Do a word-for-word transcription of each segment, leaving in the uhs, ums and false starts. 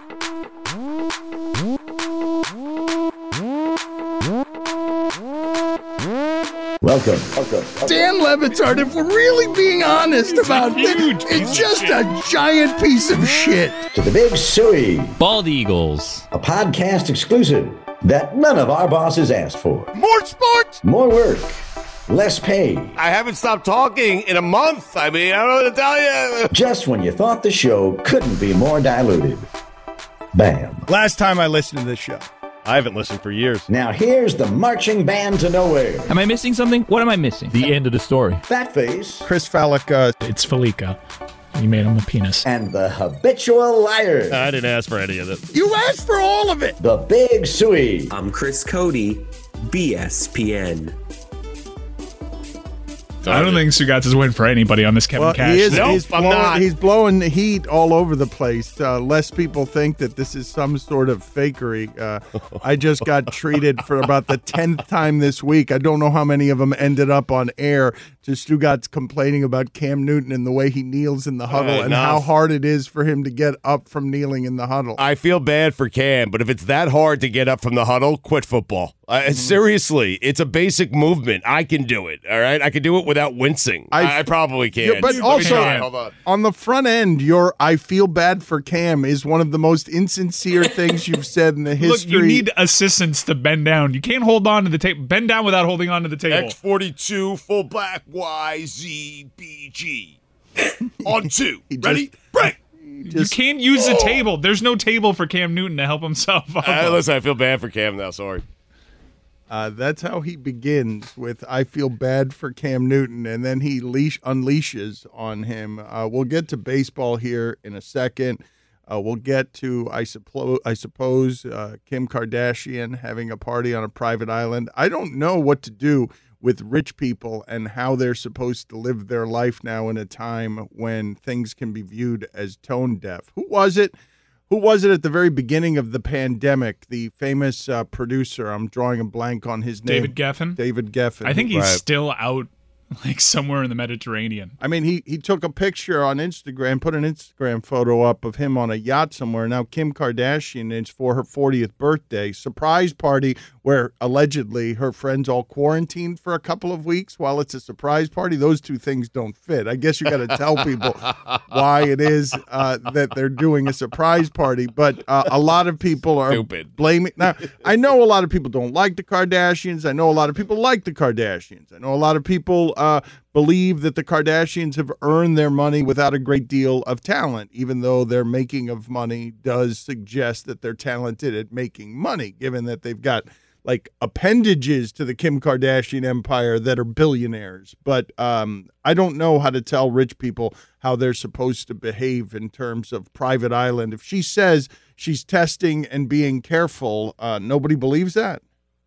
Welcome. Welcome. Dan Le Batard, if we're really being honest about it, it's just a giant piece of shit. To the Big Suey. Bald Eagles. A podcast exclusive that none of our bosses asked for. More sports. More work. Less pay. I haven't stopped talking in a month. I mean, I don't know what to tell you. Just when you thought the show couldn't be more diluted. Bam. Last time I listened to this show. I haven't listened for years. Now here's the marching band to nowhere. Am I missing something? What am I missing? The end of the story. Fat Face. Chris Fallica. It's Felica. You made him a penis. And the habitual liar. I didn't ask for any of it. You asked for all of it. The Big Suey. I'm Chris Cody, B S P N. I don't think Stugatz is waiting for anybody on this Kevin Well, Cash. he is, Nope, he's, I'm blowing, not. he's blowing the heat all over the place. Uh, lest people think that this is some sort of fakery. Uh, I just got treated for about the tenth time this week. I don't know how many of them ended up on air. Just Stugatz complaining about Cam Newton and the way he kneels in the huddle Uh, and no. how hard it is for him to get up from kneeling in the huddle. I feel bad for Cam, but if it's that hard to get up from the huddle, quit football. Uh, Mm-hmm. Seriously, it's a basic movement. I can do it, all right? I can do it without wincing. I- I, I probably can. Yeah, but Let me also- try. Hold on. On the front end, your I feel bad for Cam is one of the most insincere things you've said in the history. Look, you need assistance to bend down. You can't hold on to the table. Bend down without holding on to the table. X forty-two, full black, Y, Z, B, G. On two. He just- Ready? Break! you can't use the table. There's no table for Cam Newton to help himself up. Uh, listen, I feel bad for Cam now. Sorry. Uh, that's how he begins with I feel bad for Cam Newton, and then he leash unleashes on him. Uh, we'll get to baseball here in a second. Uh, we'll get to, I suppose, I suppose uh, Kim Kardashian having a party on a private island. I don't know what to do with rich people and how they're supposed to live their life now in a time when things can be viewed as tone deaf. Who was it? Who was it at the very beginning of the pandemic? The famous uh, producer. I'm drawing a blank on his name. David Geffen? David Geffen. I think he's Right. still out, like somewhere in the Mediterranean. I mean, he, he took a picture on Instagram, put an Instagram photo up of him on a yacht somewhere. Now, Kim Kardashian, it's for her fortieth birthday. Surprise party where allegedly her friends all quarantined for a couple of weeks while it's a surprise party. Those two things don't fit. I guess you got to tell people why it is uh, that they're doing a surprise party. But uh, a lot of people are Stupid. blaming. Now, I know a lot of people don't like the Kardashians. I know a lot of people like the Kardashians. I know a lot of people uh, believe that the Kardashians have earned their money without a great deal of talent, even though their making of money does suggest that they're talented at making money, given that they've got like appendages to the Kim Kardashian empire that are billionaires. But um, I don't know how to tell rich people how they're supposed to behave in terms of private island. If she says she's testing and being careful, uh, nobody believes that.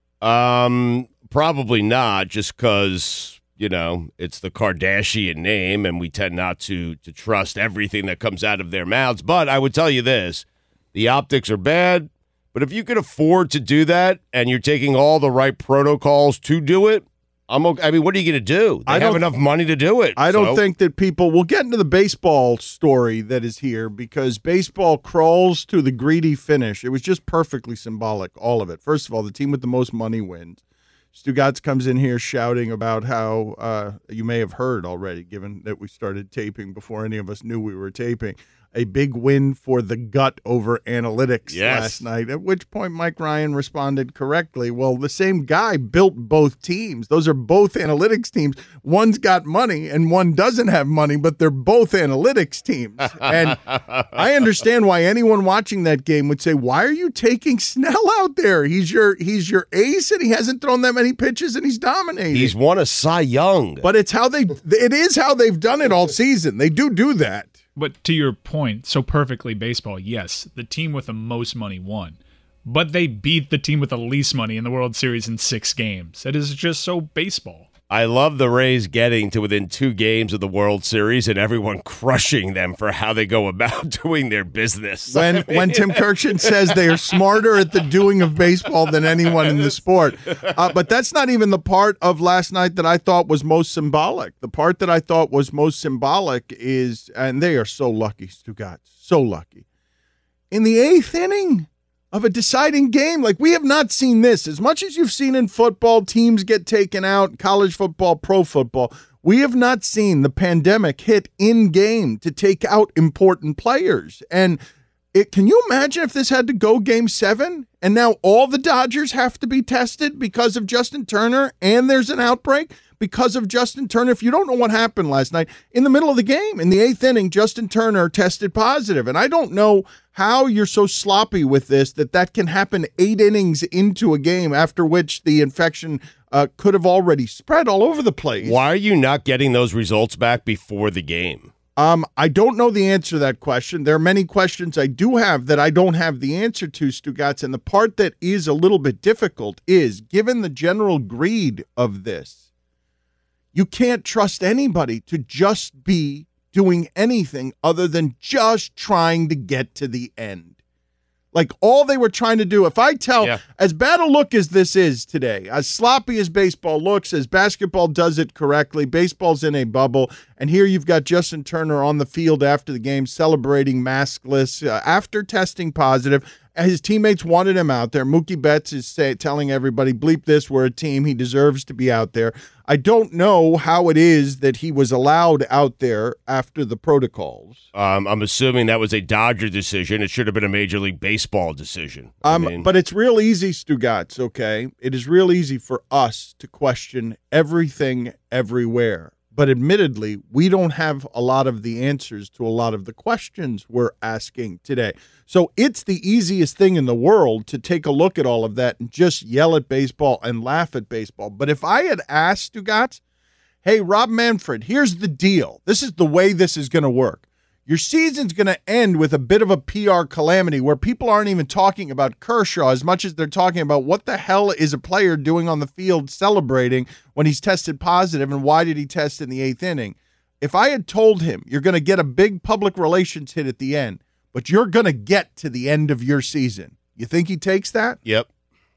Um, probably not, just because, you know, it's the Kardashian name, and we tend not to to trust everything that comes out of their mouths. But I would tell you this, the optics are bad, but if you can afford to do that and you're taking all the right protocols to do it, I'm okay. I mean, what are you going to do? They I have don't- enough money to do it. I don't so- think that people will get into the baseball story that is here because baseball crawls to the greedy finish. It was just perfectly symbolic, all of it. First of all, the team with the most money wins. Stugatz comes in here shouting about how uh, you may have heard already, given that we started taping before any of us knew we were taping, a big win for the gut over analytics Yes. last night, at which point Mike Ryan responded correctly. Well, the same guy built both teams. Those are both analytics teams. One's got money and one doesn't have money, but they're both analytics teams. And I understand why anyone watching that game would say, why are you taking Snell out there? He's your he's your ace and he hasn't thrown that many pitches and he's dominating. He's won a Cy Young. But it's how they it is how they've done it all season. They do do that. But to your point, so perfectly baseball, yes, the team with the most money won. But they beat the team with the least money in the World Series in six games. It is just so baseball. I love the Rays getting to within two games of the World Series and everyone crushing them for how they go about doing their business. When I mean, when Tim Kirchin says they are smarter at the doing of baseball than anyone in the sport. Uh, but that's not even the part of last night that I thought was most symbolic. The part that I thought was most symbolic is, and they are so lucky, Stugatz, so lucky, in the eighth inning of a deciding game. Like, we have not seen this. As much as you've seen in football, teams get taken out, college football, pro football, we have not seen the pandemic hit in game to take out important players. And it, can you imagine if this had to go game seven and now all the Dodgers have to be tested because of Justin Turner and there's an outbreak because of Justin Turner? If you don't know what happened last night, in the middle of the game, in the eighth inning, Justin Turner tested positive. And I don't know how you're so sloppy with this that that can happen eight innings into a game, after which the infection uh, could have already spread all over the place. Why are you not getting those results back before the game? Um, I don't know the answer to that question. There are many questions I do have that I don't have the answer to, Stugatz. And the part that is a little bit difficult is, given the general greed of this, you can't trust anybody to just be doing anything other than just trying to get to the end. Like, all they were trying to do, if I tell, yeah. as bad a look as this is today, as sloppy as baseball looks, as basketball does it correctly, baseball's in a bubble, and here you've got Justin Turner on the field after the game celebrating maskless, uh, after testing positive. His teammates wanted him out there. Mookie Betts is say, telling everybody, bleep this, we're a team. He deserves to be out there. I don't know how it is that he was allowed out there after the protocols. Um, I'm assuming that was a Dodger decision. It should have been a Major League Baseball decision. Um, I mean, but it's real easy, Stugatz, okay? It is real easy for us to question everything everywhere. But admittedly, we don't have a lot of the answers to a lot of the questions we're asking today. So it's the easiest thing in the world to take a look at all of that and just yell at baseball and laugh at baseball. But if I had asked Stugatz, hey, Rob Manfred, here's the deal. This is the way this is going to work. Your season's going to end with a bit of a P R calamity where people aren't even talking about Kershaw as much as they're talking about what the hell is a player doing on the field celebrating when he's tested positive and why did he test in the eighth inning. If I had told him you're going to get a big public relations hit at the end, but you're going to get to the end of your season, you think he takes that? Yep.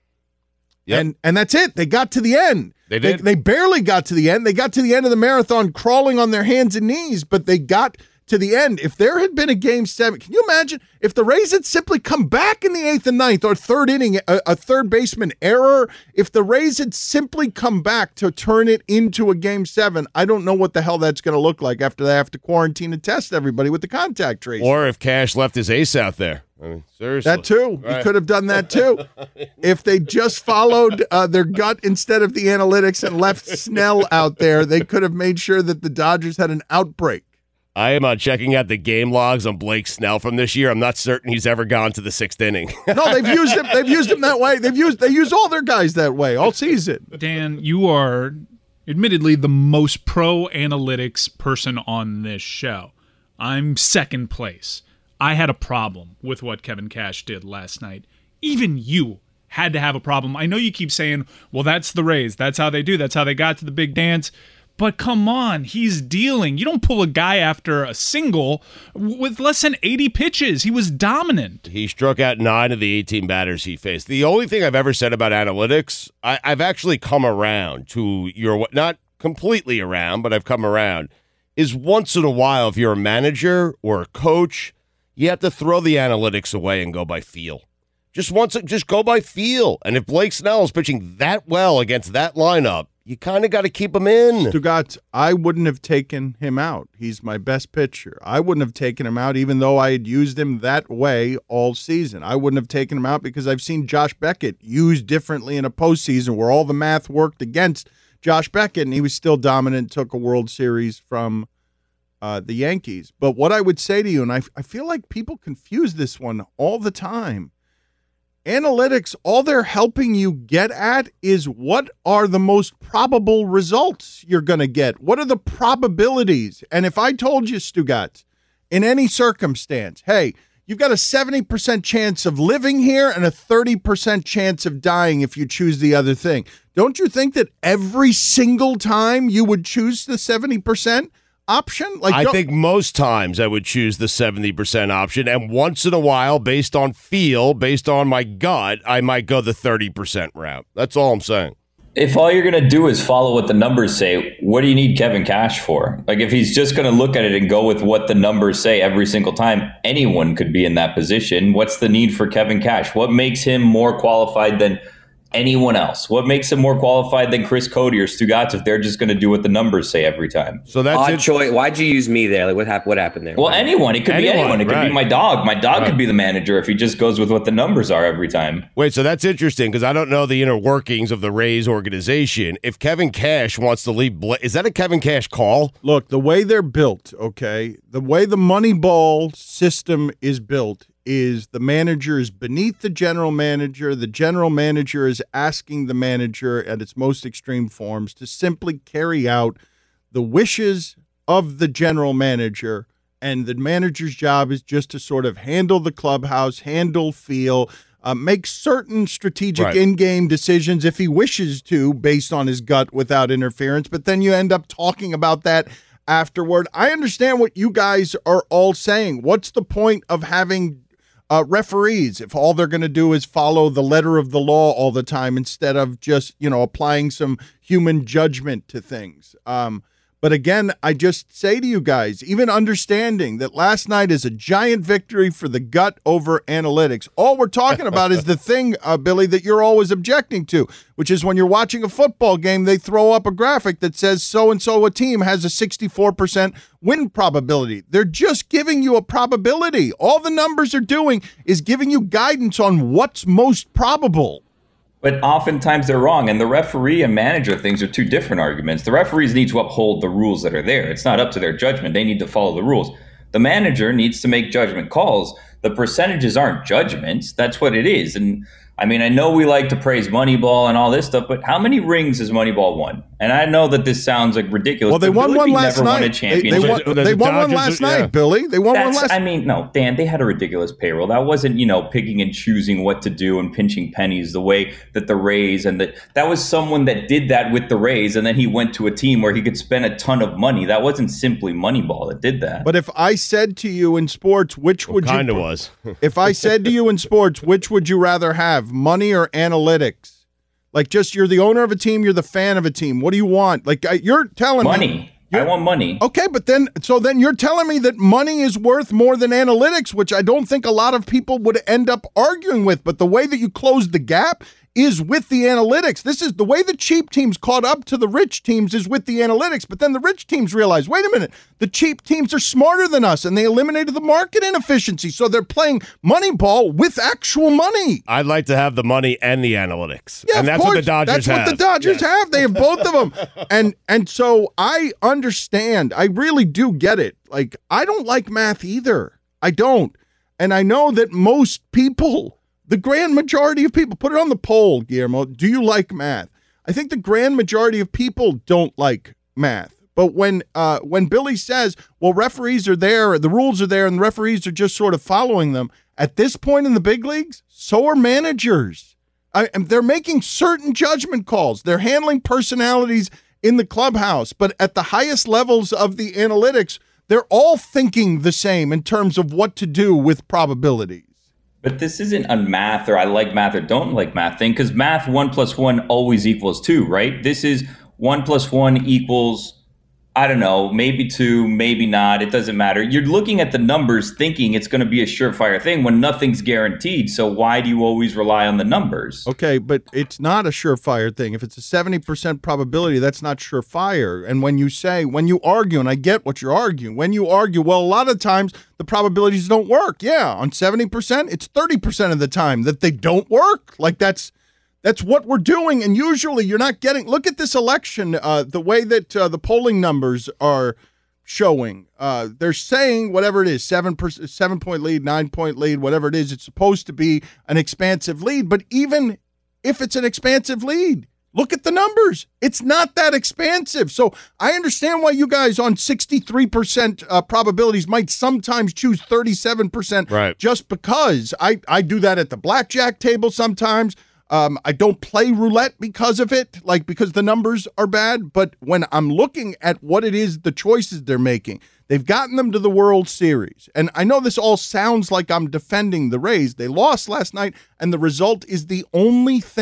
Yep. And and that's it. They got to the end. They did. They, they barely got to the end. They got to the end of the marathon crawling on their hands and knees, but they got to the end. If there had been a game seven, can you imagine if the Rays had simply come back in the eighth and ninth or third inning, a, a third baseman error, if the Rays had simply come back to turn it into a game seven, I don't know what the hell that's going to look like after they have to quarantine and test everybody with the contact tracing. Or if Cash left his ace out there. I mean, seriously. That too. Right. He could have done that too. If they just followed uh, their gut instead of the analytics and left Snell out there, they could have made sure that the Dodgers had an outbreak. I am uh, checking out the game logs on Blake Snell from this year. I'm not certain he's ever gone to the sixth inning. No, they've used him. They've used him that way. They've used they use all their guys that way all season. Dan, you are admittedly the most pro analytics person on this show. I'm second place. I had a problem with what Kevin Cash did last night. Even you had to have a problem. I know you keep saying, well, that's the Rays. That's how they do. That's how they got to the big dance. But come on, he's dealing. You don't pull a guy after a single with less than eighty pitches. He was dominant. He struck out nine of the eighteen batters he faced. The only thing I've ever said about analytics, I, I've actually come around to your, not completely around, but I've come around, is once in a while, if you're a manager or a coach, you have to throw the analytics away and go by feel. Just once, just go by feel. And if Blake Snell is pitching that well against that lineup, you kind of got to keep him in. Stugatz, I wouldn't have taken him out. He's my best pitcher. I wouldn't have taken him out even though I had used him that way all season. I wouldn't have taken him out because I've seen Josh Beckett used differently in a postseason where all the math worked against Josh Beckett and he was still dominant, took a World Series from uh, the Yankees. But what I would say to you, and I, I feel like people confuse this one all the time, analytics, all they're helping you get at is what are the most probable results you're going to get. What are the probabilities? And if I told you, Stugatz, in any circumstance, hey, you've got a seventy percent chance of living here and a thirty percent chance of dying if you choose the other thing. Don't you think that every single time you would choose the seventy percent option? Like, I think most times I would choose the seventy percent option, and once in a while, based on feel, based on my gut, I might go the thirty percent route. That's all I'm saying. if all you're going to do is follow what the numbers say, what do you need Kevin Cash for? Like, if he's just going to look at it and go with what the numbers say every single time, anyone could be in that position. What's the need for Kevin Cash? What makes him more qualified than anyone else? What makes him more qualified than Chris Cody or Stugatz if they're just going to do what the numbers say every time? So that's Odd it. choice. Why'd you use me there? Like, what happened? What happened there? Well, anyone. It could Anyone, be anyone. It could right. be my dog. My dog Right. could be the manager if he just goes with what the numbers are every time. Wait, so that's interesting because I don't know the inner workings of the Rays organization. If Kevin Cash wants to leave, Bla- is that a Kevin Cash call? Look, the way they're built, okay, the way the Moneyball system is built is the manager is beneath the general manager. The general manager is asking the manager at its most extreme forms to simply carry out the wishes of the general manager. And the manager's job is just to sort of handle the clubhouse, handle feel, uh, make certain strategic Right. in-game decisions if he wishes to based on his gut without interference. But then you end up talking about that afterward. I understand what you guys are all saying. What's the point of having uh, referees if all they're going to do is follow the letter of the law all the time instead of just, you know, applying some human judgment to things? Um, but again, I just say to you guys, even understanding that last night is a giant victory for the gut over analytics. All we're talking about is the thing, uh, Billy, that you're always objecting to, which is when you're watching a football game, they throw up a graphic that says so-and-so a team has a sixty-four percent win probability. They're just giving you a probability. All the numbers are doing is giving you guidance on what's most probable. But oftentimes they're wrong, and the referee and manager things are two different arguments. The referees need to uphold the rules that are there. It's not up to their judgment. They need to follow the rules. The manager needs to make judgment calls. The percentages aren't judgments. That's what it is. And I mean, I know we like to praise Moneyball and all this stuff, but how many rings has Moneyball won? And I know that this sounds like ridiculous. Well, they but won Billy one B last never won a night. They, championship. they won, The- the they won one Dodgers last are- yeah. night, Billy. They won one That's, last I mean, no, Dan, they had a ridiculous payroll. That wasn't, you know, picking and choosing what to do and pinching pennies the way that the Rays and the, that was someone that did that with the Rays. And then he went to a team where he could spend a ton of money. That wasn't simply Moneyball that did that. But if I said to you in sports, which would you Kind of was. if I said to you in sports, which would you rather have, money or analytics? Like, just you're the owner of a team, you're the fan of a team. What do you want? Like, I, you're telling me money. I want money. Okay, but then, so then you're telling me that money is worth more than analytics, which I don't think a lot of people would end up arguing with. But the way that you close the gap is with the analytics. This is the way the cheap teams caught up to the rich teams is with the analytics. But then the rich teams realize, wait a minute, the cheap teams are smarter than us, and they eliminated the market inefficiency. So they're playing money ball with actual money. I'd like to have the money and the analytics. Yeah, and of that's what the course. Dodgers That's have. what the Dodgers Yes. have. They have both of them. And and so I understand. I really do get it. Like, I don't like math either. I don't. And I know that most people, the grand majority of people, put it on the poll, Guillermo. Do you like math? I think the grand majority of people don't like math. But when uh, when Billy says, well, referees are there, the rules are there, and the referees are just sort of following them, at this point in the big leagues, so are managers. I, and they're making certain judgment calls. They're handling personalities in the clubhouse. But at the highest levels of the analytics, they're all thinking the same in terms of what to do with probabilities. But this isn't a math or I like math or don't like math thing, because math one plus one always equals two, right? This is one plus one equals, I don't know, maybe two, maybe not. It doesn't matter. You're looking at the numbers thinking it's going to be a surefire thing when nothing's guaranteed. So why do you always rely on the numbers? Okay, but it's not a surefire thing. If it's a seventy percent probability, that's not surefire. And when you say, when you argue, and I get what you're arguing, when you argue, well, a lot of times the probabilities don't work. Yeah, on seventy percent, it's thirty percent of the time that they don't work. Like that's That's what we're doing, and usually you're not getting. Look at this election, uh, the way that uh, the polling numbers are showing. Uh, they're saying whatever it is, seven percent, seven point lead, nine point lead, whatever it is. It's supposed to be an expansive lead, but even if it's an expansive lead, look at the numbers. It's not that expansive. So I understand why you guys on sixty-three percent uh, probabilities might sometimes choose thirty-seven percent, right? Just because I I do that at the blackjack table sometimes. Um, I don't play roulette because of it, like because the numbers are bad. But when I'm looking at what it is, the choices they're making, they've gotten them to the World Series. And I know this all sounds like I'm defending the Rays. They lost last night, and the result is the only thing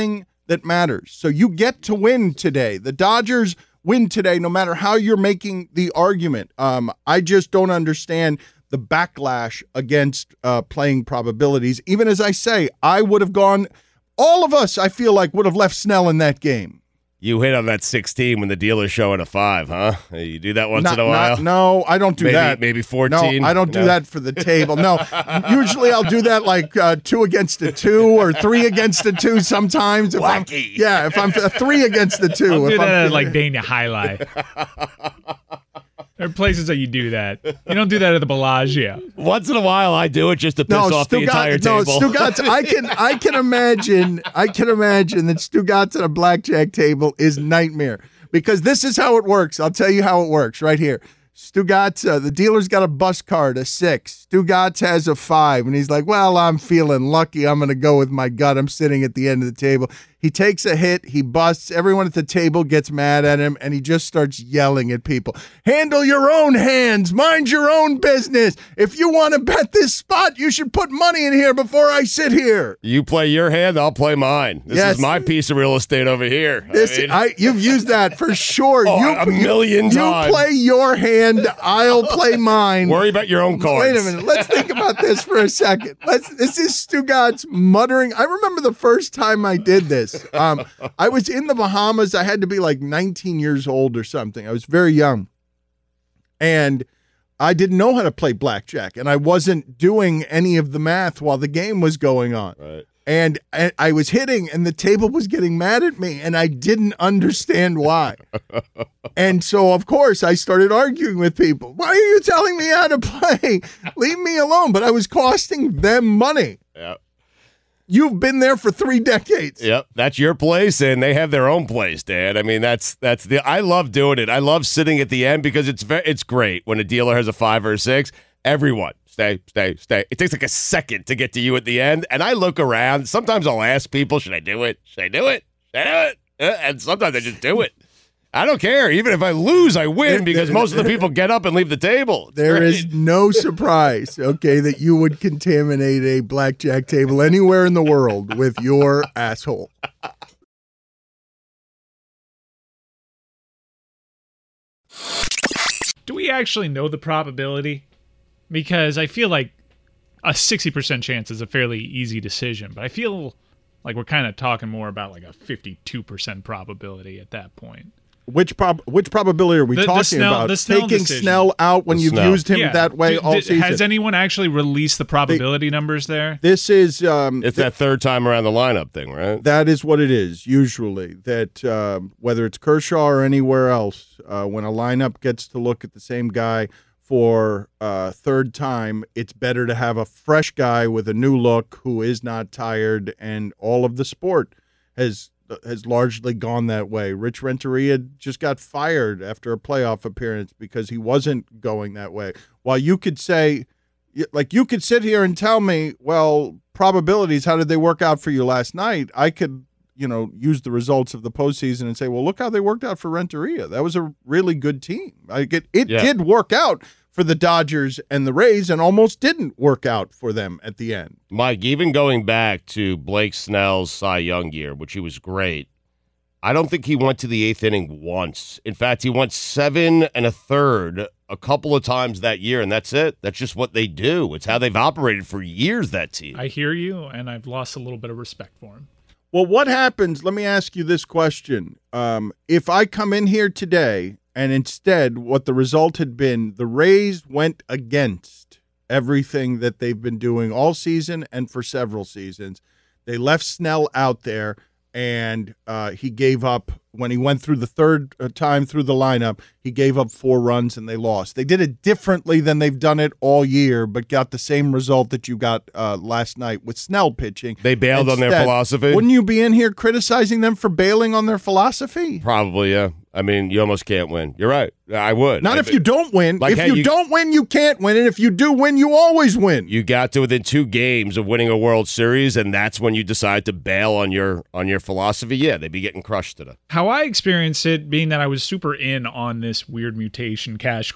that matters. So you get to win today. The Dodgers win today, no matter how you're making the argument. Um, I just don't understand the backlash against uh, playing probabilities. Even as I say, I would have gone, all of us, I feel like, would have left Snell in that game. You hit on that sixteen when the dealer's showing a five, huh? You do that once Not, in a while? not, no, I don't do maybe, that. Maybe fourteen? No, I don't do no. that for the table. No, usually I'll do that like uh, two against a two or three against a two sometimes. If Wacky. I'm, yeah, if I'm a three against the two. I'll if do I'm, that at like Dania Highlight. There are places that you do that. You don't do that at the Bellagio. Once in a while, I do it just to piss no, off the entire no, table. Stugatz, I can, I can imagine, I can imagine that Stugatz at a blackjack table is nightmare because this is how it works. I'll tell you how it works right here. Stugatz, uh, the dealer's got a bus card, a six. Stugatz has a five, and he's like, well, I'm feeling lucky. I'm going to go with my gut. I'm sitting at the end of the table. He takes a hit. He busts. Everyone at the table gets mad at him, and he just starts yelling at people. Handle your own hands. Mind your own business. If you want to bet this spot, you should put money in here before I sit here. You play your hand, I'll play mine. This Yes. is my piece of real estate over here. This, I mean, I, you've used that for sure. Oh, you, a million you, times. You play your hand. I'll play mine. worry about your own cards. Wait a minute. Let's think about this for a second. Let's. This is Stugatz muttering. I remember the first time I did this. Um, I was in the Bahamas. I had to be like nineteen years old or something. I was very young, and I didn't know how to play blackjack, and I wasn't doing any of the math while the game was going on. Right. And I I was hitting, and the table was getting mad at me, and I didn't understand why. And so, of course, I started arguing with people. Why are you telling me how to play? Leave me alone. But I was costing them money. Yep. You've been there for three decades. Yep, that's your place, and they have their own place, Dan. I mean, that's that's the. I love doing it. I love sitting at the end because it's very, it's great when a dealer has a five or a six. Everyone, stay, stay, stay. It takes like a second to get to you at the end, and I look around. Sometimes I'll ask people, "Should I do it? Should I do it? Should I do it?" Uh, And sometimes I just do it. I don't care. Even if I lose, I win because most of the people get up and leave the table. It's There great. is no surprise, okay, that you would contaminate a blackjack table anywhere in the world with your asshole. Do we actually know the probability? Because I feel like a sixty percent chance is a fairly easy decision, but I feel like we're kind of talking more about like a fifty-two percent probability at that point. Which prob which probability are we The- the talking Snell- about? the Snell Taking decision. Snell out when The you've Snell. used him Yeah. that way Do- all do- season. Has anyone actually released the probability numbers there? This is um, It's that third time around the lineup thing, right? that is what it is usually. That um, whether it's Kershaw or anywhere else, uh, when a lineup gets to look at the same guy for uh, third time, it's better to have a fresh guy with a new look who is not tired, and all of the sport has has largely gone that way. Rich Renteria just got fired after a playoff appearance because he wasn't going that way. While you could say, like you could sit here and tell me, well, probabilities, how did they work out for you last night? I could, you know, use the results of the postseason and say, well, look how they worked out for Renteria. That was a really good team. Like it, it Yeah. did work out for the Dodgers and the Rays and almost didn't work out for them at the end. Mike, even going back to Blake Snell's Cy Young year, which he was great, I don't think he went to the eighth inning once. In fact, he went seven and a third a couple of times that year, and that's it. That's just what they do. It's how they've operated for years, that team. I hear you, and I've lost a little bit of respect for him. Well, what happens? Let me ask you this question. Um, if I come in here today and instead what the result had been, the Rays went against everything that they've been doing all season and for several seasons. They left Snell out there, and uh, he gave up when he went through the third uh, time through the lineup. He gave up four runs and they lost. They did it differently than they've done it all year, but got the same result that you got uh, last night with Snell pitching. They bailed on their Instead, philosophy? Wouldn't you be in here criticizing them for bailing on their philosophy? Probably, yeah. I mean, you almost can't win. You're right. I would. Not I- if you don't win. Like, if hey, you, you- don't win, you can't win. And if you do win, you always win. You got to within two games of winning a World Series, and that's when you decide to bail on your on your philosophy. Yeah, they'd be getting crushed today. How I experienced it, being that I was super in on this weird mutation cash grab,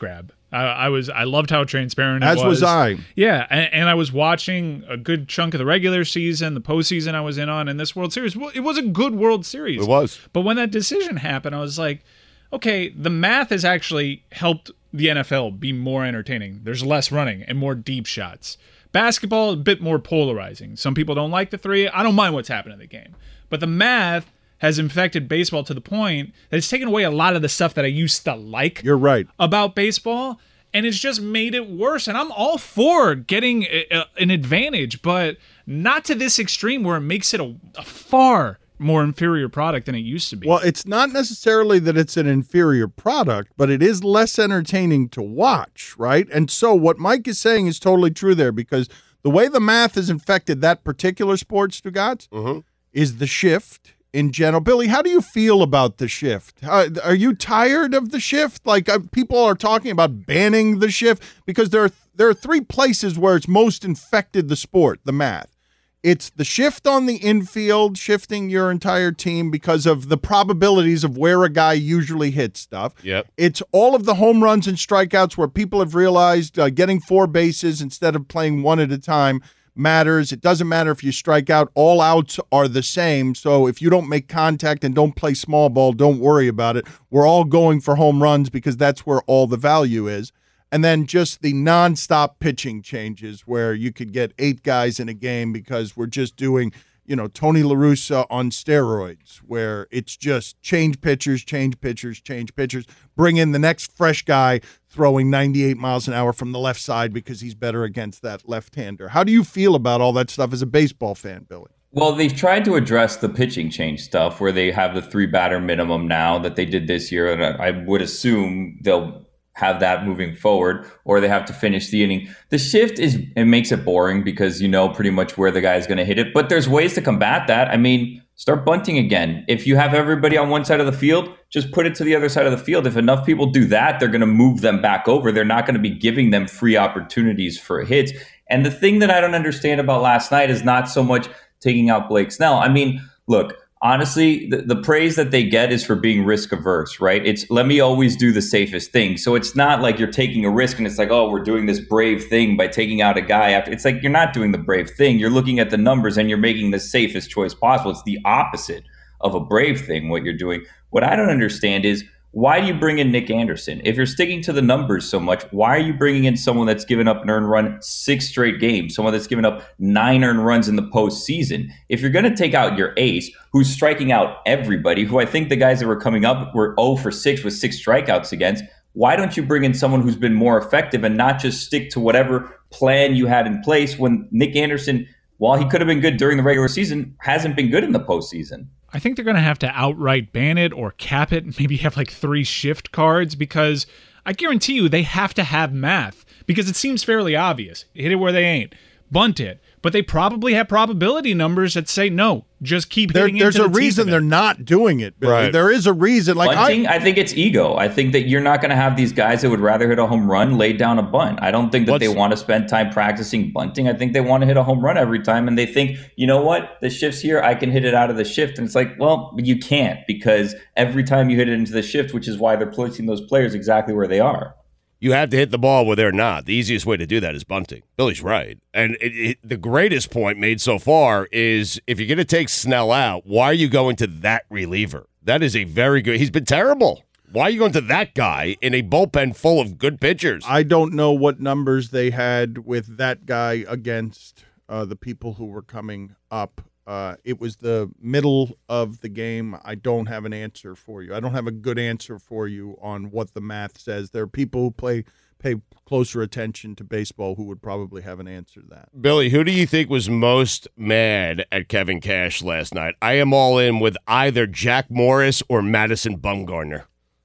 I, I was I loved how transparent it As was. was I. Yeah, and, and I was watching a good chunk of the regular season, the postseason I was in on, and this World Series. Well, it was a good World Series. It was. But when that decision happened, I was like, okay, the math has actually helped the N F L be more entertaining. There's less running and more deep shots. Basketball, a bit more polarizing. Some people don't like the three. I don't mind what's happening in the game. But the math has infected baseball to the point that it's taken away a lot of the stuff that I used to like You're right. about baseball, and it's just made it worse. And I'm all for getting a, a, an advantage, but not to this extreme where it makes it a, a far more inferior product than it used to be. Well, it's not necessarily that it's an inferior product, but it is less entertaining to watch, right? And so what Mike is saying is totally true there, because the way the math has infected that particular sport, Stugotz, Mm-hmm. is the shift in general. Billy, how do you feel about the shift? Uh, are you tired of the shift? Like uh, people are talking about banning the shift because there are, there are three places where it's most infected the sport, the math. It's the shift on the infield, shifting your entire team because of the probabilities of where a guy usually hits stuff. Yep. It's all of the home runs and strikeouts where people have realized uh, getting four bases instead of playing one at a time matters. It doesn't matter if you strike out. All outs are the same. So if you don't make contact and don't play small ball, don't worry about it. We're all going for home runs because that's where all the value is. And then just the nonstop pitching changes where you could get eight guys in a game because we're just doing, you know, Tony La Russa on steroids, where it's just change pitchers, change pitchers, change pitchers, bring in the next fresh guy throwing ninety-eight miles an hour from the left side because he's better against that left-hander. How do you feel about all that stuff as a baseball fan, Billy? Well, they've tried to address the pitching change stuff where they have the three batter minimum now that they did this year. And I would assume they'll have that moving forward, or they have to finish the inning. The shift is, it makes it boring because you know pretty much where the guy is going to hit it, but there's ways to combat that. I mean, start bunting again. If you have everybody on one side of the field, just put it to the other side of the field. If enough people do that, they're going to move them back over. They're not going to be giving them free opportunities for hits. And the thing that I don't understand about last night is not so much taking out Blake Snell. I mean, look, honestly, the, the praise that they get is for being risk averse, right? It's let me always do the safest thing. So it's not like you're taking a risk and it's like, oh, we're doing this brave thing by taking out a guy after. It's like you're not doing the brave thing. You're looking at the numbers and you're making the safest choice possible. It's the opposite of a brave thing, what you're doing. What I don't understand is, why do you bring in Nick Anderson? If you're sticking to the numbers so much, why are you bringing in someone that's given up an earned run six straight games, someone that's given up nine earned runs in the postseason? If you're going to take out your ace, who's striking out everybody, who I think the guys that were coming up were oh for six with six strikeouts against, why don't you bring in someone who's been more effective and not just stick to whatever plan you had in place when Nick Anderson, while he could have been good during the regular season, hasn't been good in the postseason? I think they're going to have to outright ban it or cap it and maybe have like three shift cards, because I guarantee you they have to have math, because it seems fairly obvious. Hit it where they ain't. Bunt it. But they probably have probability numbers that say, no, just keep There, hitting there's into a the teeth reason of it. they're not doing it, Billy. Right. There is a reason. Like Bunting, I, I think it's ego. I think that you're not going to have these guys that would rather hit a home run lay down a bunt. I don't think that What's- they want to spend time practicing bunting. I think they want to hit a home run every time, and they think, you know what, the shift's here, I can hit it out of the shift. And it's like, well, you can't, because every time you hit it into the shift, which is why they're placing those players exactly where they are. You have to hit the ball where they're not. The easiest way to do that is bunting. Billy's right. And it, it, the greatest point made so far is, if you're going to take Snell out, why are you going to that reliever? That is a very good – he's been terrible. Why are you going to that guy in a bullpen full of good pitchers? I don't know what numbers they had with that guy against uh, the people who were coming up. Uh, it was the middle of the game. I don't have an answer for you. I don't have a good answer for you on what the math says. There are people who play pay closer attention to baseball who would probably have an answer to that. Billy, who do you think was most mad at Kevin Cash last night? I am all in with either Jack Morris or Madison Bumgarner.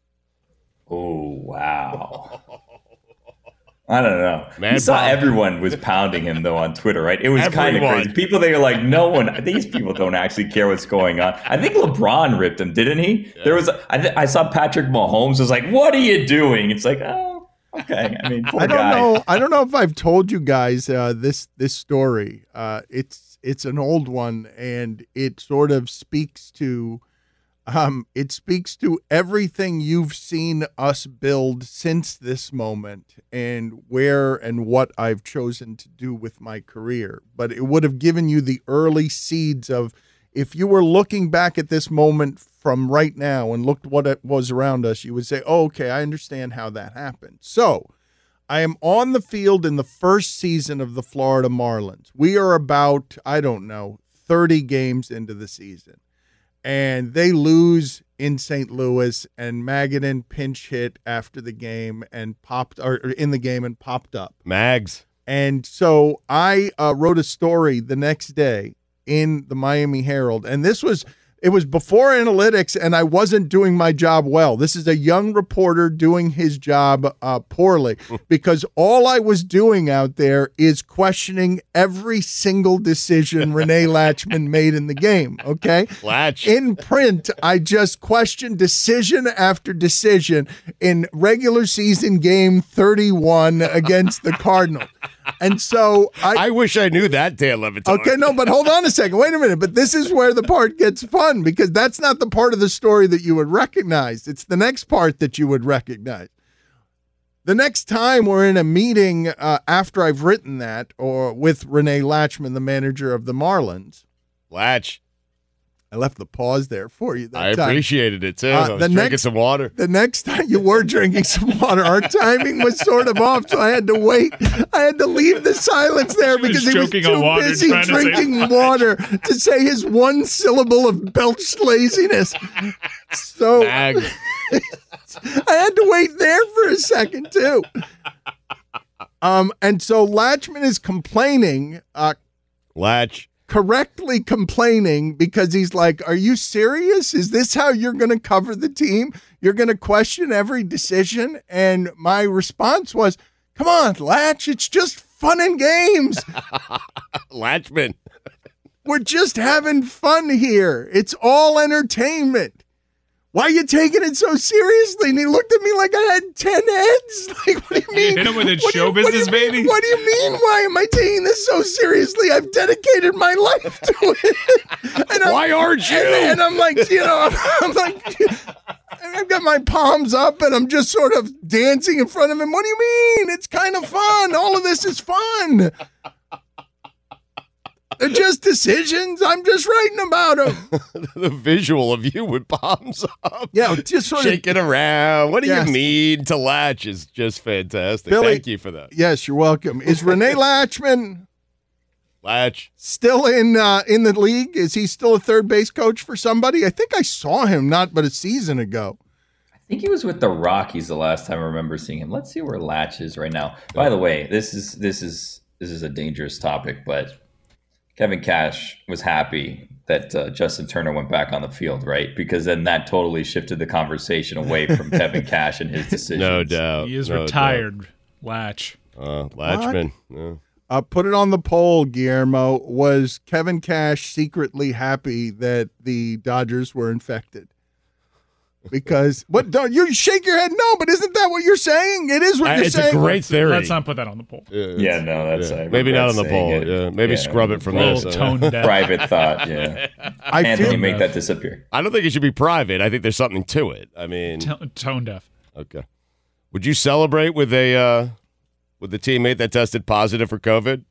Oh, wow. I don't know. Man, you saw Bob. everyone was pounding him, though, on Twitter, right? It was kind of Everyone. crazy. People, they are like, no one, these people don't actually care what's going on. I think LeBron ripped him, didn't he? Yeah. There was, I, th- I saw Patrick Mahomes was like, what are you doing? It's like, oh, okay. I mean, poor I don't guy. know. I don't know if I've told you guys uh, this this story. Uh, it's it's an old one, and it sort of speaks to Um, it speaks to everything you've seen us build since this moment and where and what I've chosen to do with my career. But it would have given you the early seeds of, if you were looking back at this moment from right now and looked what it was around us, you would say, oh, okay, I understand how that happened. So I am on the field in the first season of the Florida Marlins. We are about, I don't know, thirty games into the season. And they lose in Saint Louis, and Magadan pinch hit after the game and popped, or in the game and popped up. Mags. And so I uh, wrote a story the next day in the Miami Herald, and this was, it was before analytics, and I wasn't doing my job well. This is a young reporter doing his job uh, poorly, because all I was doing out there is questioning every single decision Renee Latchman made in the game, okay? Latch. In print, I just questioned decision after decision in regular season game thirty-one against the Cardinals. And so I, I wish I knew that, Dan Levitard. Okay, no, but hold on a second. Wait a minute. But this is where the part gets fun, because that's not the part of the story that you would recognize. It's the next part that you would recognize. The next time we're in a meeting uh, after I've written that, or with Renee Latchman, the manager of the Marlins. Latch. I left the pause there for you that I time. appreciated it, too. Uh, I was the drinking next- some water. The next time you were drinking some water, our timing was sort of off, so I had to wait. I had to leave the silence there She was because he was choking on too water, busy trying to say drinking water to say his one syllable of belched laziness. So Mags. I had to wait there for a second too. Um, and so Latchman is complaining, uh, Latch. correctly complaining, because he's like, are you serious? Is this how you're going to cover the team? You're going to question every decision? And my response was, come on, Latch, it's just fun and games. Latchman. We're just having fun here. It's all entertainment. Why are you taking it so seriously? And he looked at me like I had ten heads. Like, what do you mean? You hit him with a What do show you- what do business, you mean? baby? What do you mean? Why am I taking this so seriously? I've dedicated my life to it. And I'm- Why aren't you? And, and I'm like, you know, I'm, I'm like, I've got my palms up and I'm just sort of dancing in front of him. What do you mean? It's kind of fun. All of this is fun. They're just decisions. I'm just writing about them. The visual of you with palms up. Yeah, just sort Shake of. it around. What do Yes. you mean to Latch is just fantastic. Billy- Thank you for that. Yes, you're welcome. Is Renee Latchman Latch. still in uh, in the league? Is he still a third base coach for somebody? I think I saw him not but a season ago. I think he was with the Rockies the last time I remember seeing him. Let's see where Latch is right now. By the way, this is this is this is a dangerous topic, but Kevin Cash was happy that uh, Justin Turner went back on the field, right? Because then that totally shifted the conversation away from Kevin Cash and his decisions. No doubt. He is no retired. Latch. doubt. Uh, Latchman. Yeah. Uh, put it on the poll, Guillermo. Was Kevin Cash secretly happy that the Dodgers were infected? Because what? Don't you shake your head? No, but isn't that what you're saying? It is what Uh, you're it's saying. a great theory. Let's not put that on the poll. Yeah, Yeah, no, that's yeah. I maybe regret not on the saying poll. it. Yeah, maybe Yeah, scrub it from A this. little uh, tone deaf. Private thought, yeah. I Anthony, feel make that disappear. I don't think it should be private. I think there's something to it. I mean, T- tone deaf. okay. Would you celebrate with a uh, with the teammate that tested positive for COVID?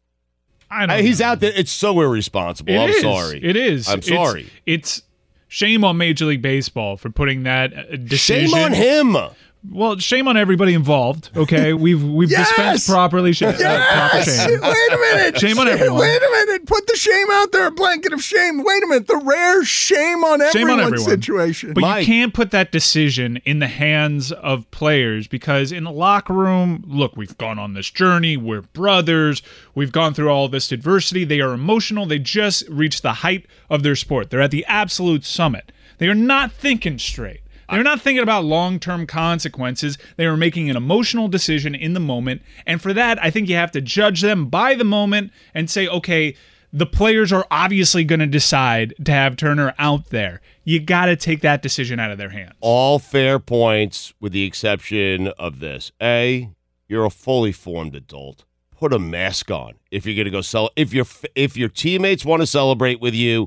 I don't Uh, he's know. out there. It's so irresponsible. It I'm is. sorry. It is. I'm It's- sorry. It's, shame on Major League Baseball for putting that uh, decision. Shame on him. Well, shame on everybody involved. Okay, we've we've Yes! dispensed properly. Sh- uh, proper Yes! shame. Wait a minute. Shame on everyone. Wait a minute. Put the shame out there, a blanket of shame. Wait a minute. The rare shame on Shame on everyone everyone. situation. But Mike. you can't put that decision in the hands of players, because in the locker room, look, we've gone on this journey. We're brothers. We've gone through all this adversity. They are emotional. They just reached the height of their sport. They're at the absolute summit. They are not thinking straight. They're not thinking about long-term consequences. They are making an emotional decision in the moment. And for that, I think you have to judge them by the moment and say, okay, the players are obviously going to decide to have Turner out there. You got to take that decision out of their hands. All fair points, with the exception of this. A, you're a fully formed adult. Put a mask on if you're going to go sell. If your if your teammates want to celebrate with you,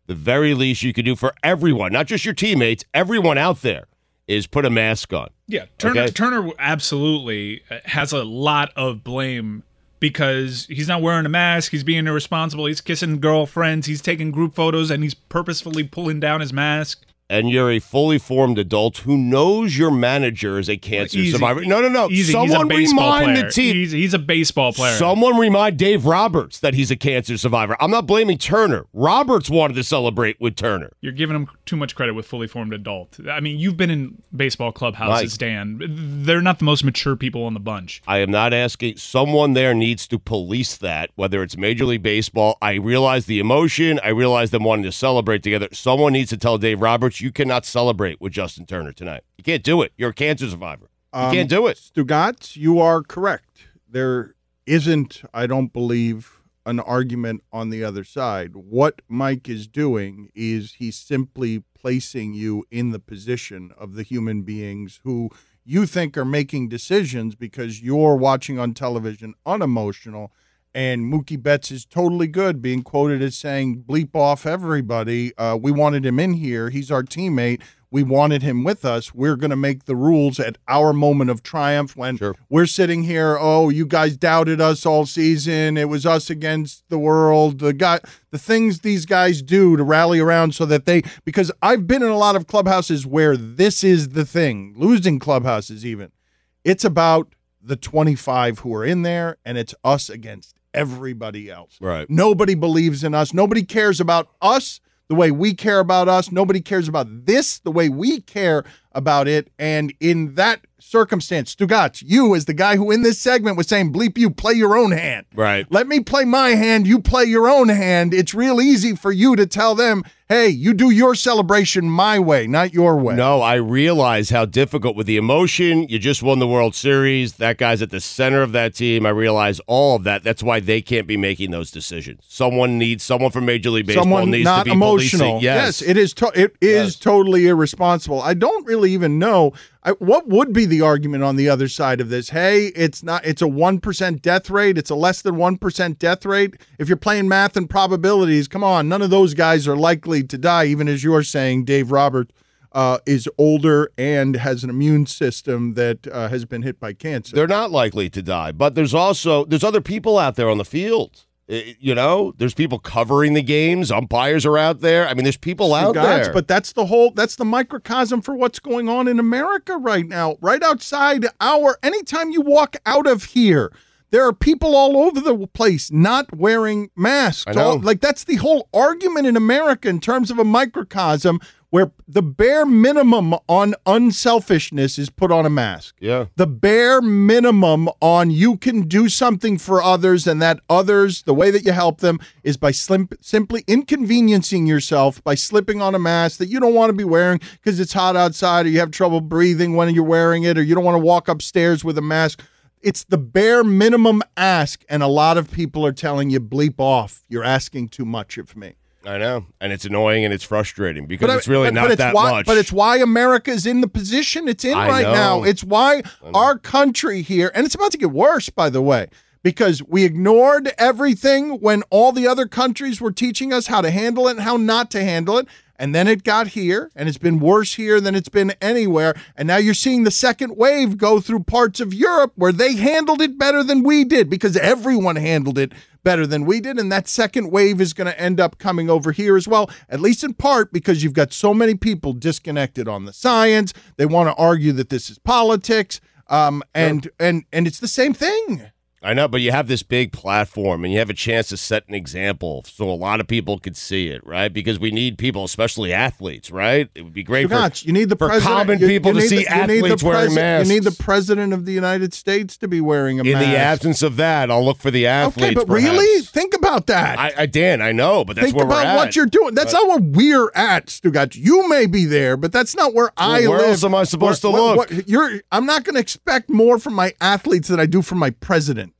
the very least you can do for everyone, not just your teammates, everyone out there, is put a mask on. Yeah, Turner, Okay? Turner absolutely has a lot of blame because he's not wearing a mask, he's being irresponsible, he's kissing girlfriends, he's taking group photos, and he's purposefully pulling down his mask. And you're a fully formed adult who knows your manager is a cancer Easy. survivor. No, no, no. Easy. Someone he's a baseball remind player. the team. He's, he's a baseball player. Someone remind Dave Roberts that he's a cancer survivor. I'm not blaming Turner. Roberts wanted to celebrate with Turner. You're giving him too much credit with fully formed adult. I mean, you've been in baseball clubhouses, Mike. Dan. They're not the most mature people in the bunch. I am not asking. Someone there needs to police that, whether it's Major League Baseball. I realize the emotion. I realize them wanting to celebrate together. Someone needs to tell Dave Roberts, you cannot celebrate with Justin Turner tonight. You can't do it. You're a cancer survivor. You Um, can't do it. Stugatz, you are correct. There isn't, I don't believe, an argument on the other side. What Mike is doing is he's simply placing you in the position of the human beings who you think are making decisions because you're watching on television unemotional. And Mookie Betts is totally good, being quoted as saying, bleep off everybody. Uh, we wanted him in here. He's our teammate. We wanted him with us. We're going to make the rules at our moment of triumph when Sure. we're sitting here. Oh, you guys doubted us all season. It was us against the world. The guy, the things these guys do to rally around so that they, because I've been in a lot of clubhouses where this is the thing, losing clubhouses even. It's about the twenty-five who are in there, and it's us against everybody else. Right. Nobody believes in us. Nobody cares about us the way we care about us. Nobody cares about this the way we care about it. And in that circumstance, Stugatz, you as the guy who in this segment was saying, bleep you, play your own hand. Right. Let me play my hand, you play your own hand. It's real easy for you to tell them, hey, you do your celebration my way, not your way. No, I realize how difficult with the emotion. You just won the World Series. That guy's at the center of that team. I realize all of that. That's why they can't be making those decisions. Someone needs, someone from Major League Baseball Someone needs not to be emotional. policing. Yes. yes, it is. To- it is Yes. totally irresponsible. I don't really even know I, what would be the argument on the other side of this. Hey, it's not. It's a one percent death rate. It's a less than one percent death rate. If you're playing math and probabilities, come on, none of those guys are likely to die. Even as you're saying, Dave Roberts uh, is older and has an immune system that uh, has been hit by cancer. They're not likely to die, but there's also there's other people out there on the field. Uh, You know, there's people covering the games. Umpires are out there. I mean, there's people out Gods, there. But that's the whole, that's the microcosm for what's going on in America right now. Right outside our, anytime you walk out of here, there are people all over the place not wearing masks. I know. All- like that's the whole argument in America in terms of a microcosm where the bare minimum on unselfishness is put on a mask. Yeah. The bare minimum on you can do something for others, and that others, the way that you help them is by slim, simply inconveniencing yourself by slipping on a mask that you don't want to be wearing because it's hot outside or you have trouble breathing when you're wearing it or you don't want to walk upstairs with a mask. It's the bare minimum ask, and a lot of people are telling you, bleep off. You're asking too much of me. I know, and it's annoying and it's frustrating because But I- it's really but- not but it's that why, much. But it's why America is in the position it's in I right know. now. It's why our country here, and it's about to get worse, by the way, because we ignored everything when all the other countries were teaching us how to handle it and how not to handle it. And then it got here, and it's been worse here than it's been anywhere. And now you're seeing the second wave go through parts of Europe where they handled it better than we did because everyone handled it better than we did. And that second wave is going to end up coming over here as well, at least in part because you've got so many people disconnected on the science. They want to argue that this is politics. Um, and, and, and it's the same thing. I know, but you have this big platform and you have a chance to set an example so a lot of people could see it, right? Because we need people, especially athletes, right? It would be great for, Gosh, you need the for president, common you- people you to need see the- you need the athletes wearing presi- masks. You need the president of the United States to be wearing a In mask. the absence of that, I'll look for the athletes. Okay, but perhaps. really? Think about that. I, I Dan, I know, but that's Think where about we're at. what you're doing. That's not where we're at, Stugatz. You may be there, but that's not where I Well, where live. else am I supposed Where- to what- look? what- you're, I'm not going to expect more from my athletes than I do from my president.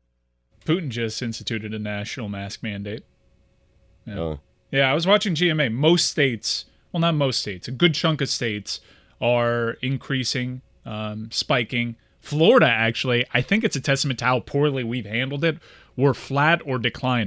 Putin just instituted a national mask mandate. Yeah. Oh. Yeah, I was watching G M A. Most states, well, not most states, a good chunk of states are increasing, um, spiking. Florida, actually, I think it's a testament to how poorly we've handled it. We're flat or declining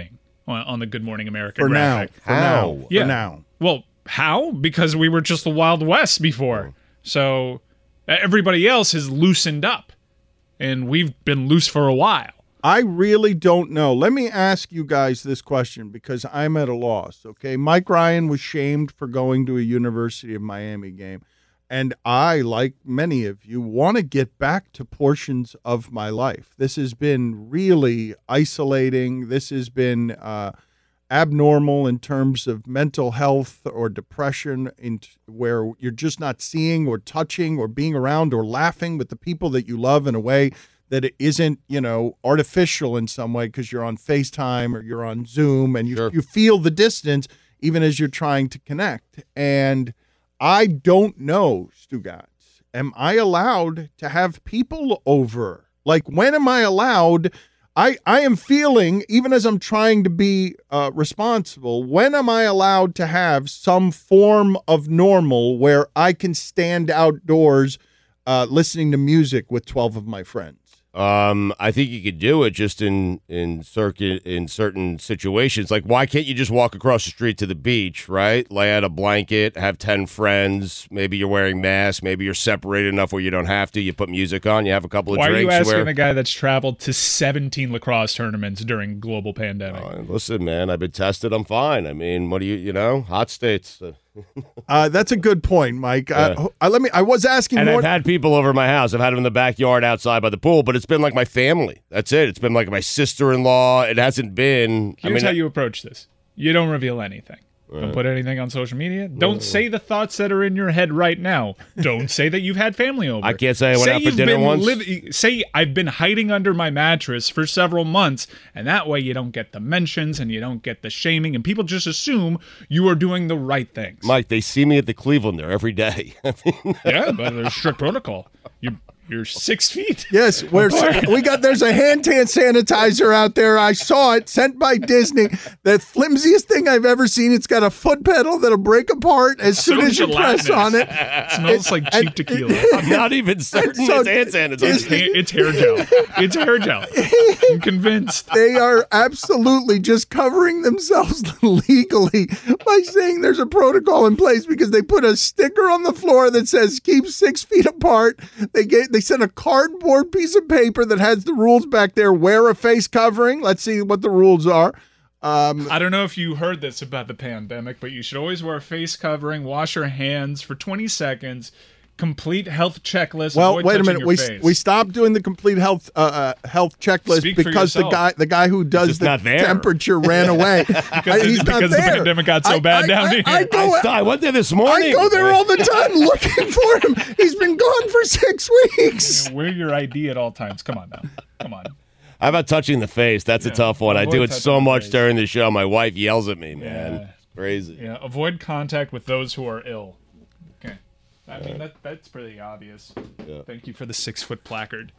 on, on the Good Morning America For graphic. now. For How? now. Yeah. For now. Well, how? Because we were just the Wild West before. So everybody else has loosened up, and we've been loose for a while. I really don't know. Let me ask you guys this question because I'm at a loss, okay? Mike Ryan was shamed for going to a University of Miami game, and I, like many of you, want to get back to portions of my life. This has been really isolating. This has been uh, abnormal in terms of mental health or depression, in where you're just not seeing or touching or being around or laughing with the people that you love in a way that it isn't, you know, artificial in some way because you're on FaceTime or you're on Zoom and you, Sure. you feel the distance even as you're trying to connect. And I don't know, Stugotz, am I allowed to have people over? Like, when am I allowed? I, I am feeling, even as I'm trying to be uh, responsible, when am I allowed to have some form of normal where I can stand outdoors uh, listening to music with twelve of my friends? Um, I think you could do it just in in circuit in certain situations. Like, why can't you just walk across the street to the beach, right? Lay out a blanket, have ten friends. Maybe you're wearing masks. Maybe you're separated enough where you don't have to. You put music on. You have a couple of Why drinks. are you asking where, a guy that's traveled to seventeen lacrosse tournaments during global pandemic? Uh, listen, man, I've been tested. I'm fine. I mean, what do you, you know, hot states. Uh, Uh, that's a good point, Mike. Uh, Yeah. uh, let me. I was asking and more. I've had people over my house. I've had them in the backyard outside by the pool, but it's been like my family. That's it. It's been like my sister-in-law. It hasn't been. Here's I mean, how you approach this. You don't reveal anything. Don't put anything on social media. Don't say the thoughts that are in your head right now. Don't say that you've had family over. I can't say I went say out for you've dinner been once. liv- say I've been hiding under my mattress for several months, and that way you don't get the mentions and you don't get the shaming, and people just assume you are doing the right things. Mike, they see me at the Clevelander every day. I mean, Yeah, but there's strict protocol. You you're six feet. Yes, we're, we got. There's a hand tan sanitizer out there. I saw it, sent by Disney. The flimsiest thing I've ever seen. It's got a foot pedal that'll break apart as soon as you press on it. It smells like cheap tequila. I'm not even certain so- it's hand It's, sanitizer. ha- it's hair gel. It's hair gel. I'm convinced. They are absolutely just covering themselves legally by saying there's a protocol in place because they put a sticker on the floor that says keep six feet apart. They get they sent a cardboard piece of paper that has the rules back there. Wear a face covering. Let's see what the rules are. Um, I don't know if you heard this about the pandemic, but you should always wear a face covering, wash your hands for twenty seconds, complete health checklist. well, avoid wait a touching minute. your We face. we stopped doing the complete health uh, uh, health checklist Speak for because the yourself. guy the guy who does just the not there. temperature ran away. because, I- he's not because the there. pandemic got so I- bad I- down I- here. I go- I, saw, I went there this morning. I go there all the time looking for him. He's been gone for six weeks. Wear your I D at all times. Come on now. Come on. How about touching the face? That's a tough one. I do avoid it touching so the much face. during the show. My wife yells at me, man. Yeah. It's crazy. Yeah, avoid contact with those who are ill. Okay. I mean, that, that's pretty obvious. Thank you for the six-foot placard.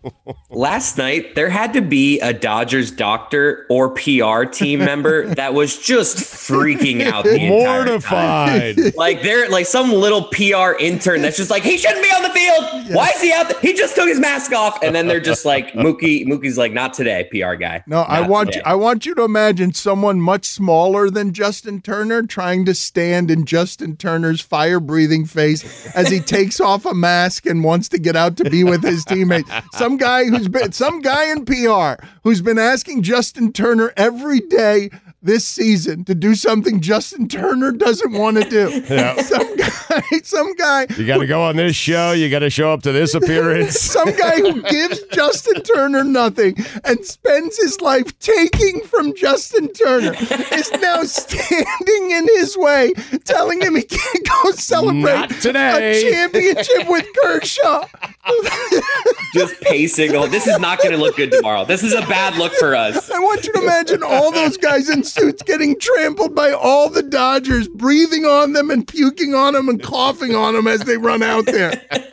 Last night, there had to be a Dodgers doctor or P R team member that was just freaking out the entire time. Mortified. Like they're like some little P R intern that's just like, he shouldn't be on the field. Why is he out there? He just took his mask off. And then they're just like, Mookie, Mookie's like, not today, P R guy. No, I Not want today." you, I want you to imagine someone much smaller than Justin Turner trying to stand in Justin Turner's fire-breathing face as he takes off a mask and wants to get out to be with his teammates. Some guy who's been some guy in P R who's been asking Justin Turner every day this season to do something Justin Turner doesn't want to do. Yeah. Some guy, some guy You got to go on this show. You got to show up to this appearance. Some guy who gives Justin Turner nothing and spends his life taking from Justin Turner is now standing in his way, telling him he can't go celebrate Not today. a championship with Kershaw. Just pacing. Oh, this is not going to look good tomorrow. This is a bad look for us. I want you to imagine all those guys in suits getting trampled by all the Dodgers, breathing on them and puking on them and coughing on them as they run out there.